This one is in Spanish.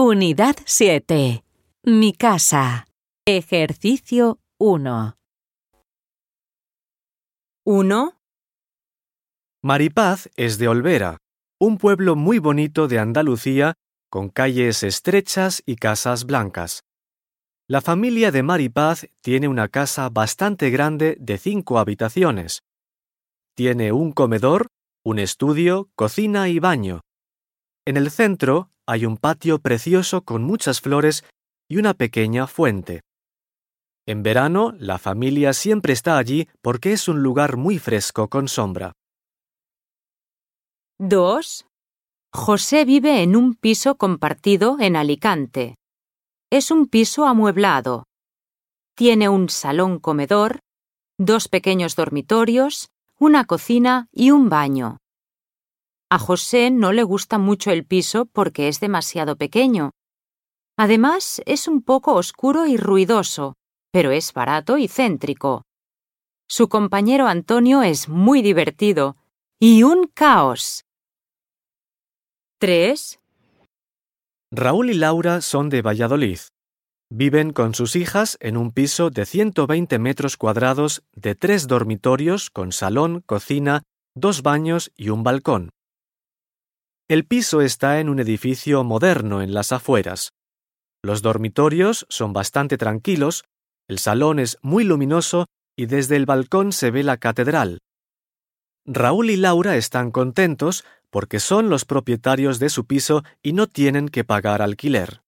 Unidad 7. Mi casa. Ejercicio 1. 1, Maripaz es de Olvera, un pueblo muy bonito de Andalucía con calles estrechas y casas blancas. La familia de Maripaz tiene una casa bastante grande de 5 habitaciones. Tiene un comedor, un estudio, cocina y baño. En el centro hay un patio precioso con muchas flores y una pequeña fuente. En verano, la familia siempre está allí porque es un lugar muy fresco con sombra. 2. José vive en un piso compartido en Alicante. Es un piso amueblado. Tiene un salón comedor, 2 pequeños dormitorios, una cocina y un baño. A José no le gusta mucho el piso porque es demasiado pequeño. Además, es un poco oscuro y ruidoso, pero es barato y céntrico. Su compañero Antonio es muy divertido y un caos. 3. Raúl y Laura son de Valladolid. Viven con sus hijas en un piso de 120 metros cuadrados de 3 dormitorios con salón, cocina, 2 baños y un balcón. El piso está en un edificio moderno en las afueras. Los dormitorios son bastante tranquilos, el salón es muy luminoso y desde el balcón se ve la catedral. Raúl y Laura están contentos porque son los propietarios de su piso y no tienen que pagar alquiler.